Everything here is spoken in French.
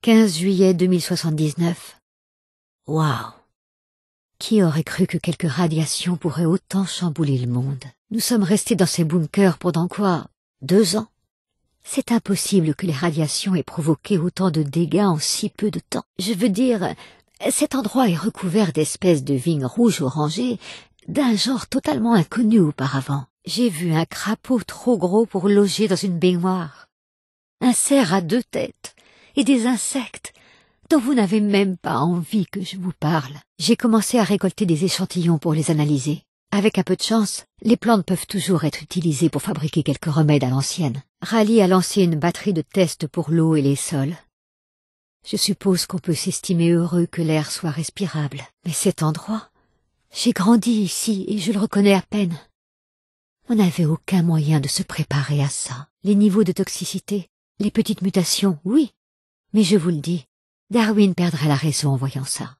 15 juillet 2079. Waouh! Qui aurait cru que quelques radiations pourraient autant chambouler le monde? Nous sommes restés dans ces bunkers pendant quoi? 2 ans? C'est impossible que les radiations aient provoqué autant de dégâts en si peu de temps. Je veux dire, cet endroit est recouvert d'espèces de vignes rouges-orangées d'un genre totalement inconnu auparavant. J'ai vu un crapaud trop gros pour loger dans une baignoire, un cerf à 2 têtes et des insectes dont vous n'avez même pas envie que je vous parle. J'ai commencé à récolter des échantillons pour les analyser. Avec un peu de chance, les plantes peuvent toujours être utilisées pour fabriquer quelques remèdes à l'ancienne. Raleigh a lancé une batterie de tests pour l'eau et les sols. Je suppose qu'on peut s'estimer heureux que l'air soit respirable. Mais cet endroit, j'ai grandi ici et je le reconnais à peine. On n'avait aucun moyen de se préparer à ça. Les niveaux de toxicité, les petites mutations, oui. Mais je vous le dis, Darwin perdrait la raison en voyant ça.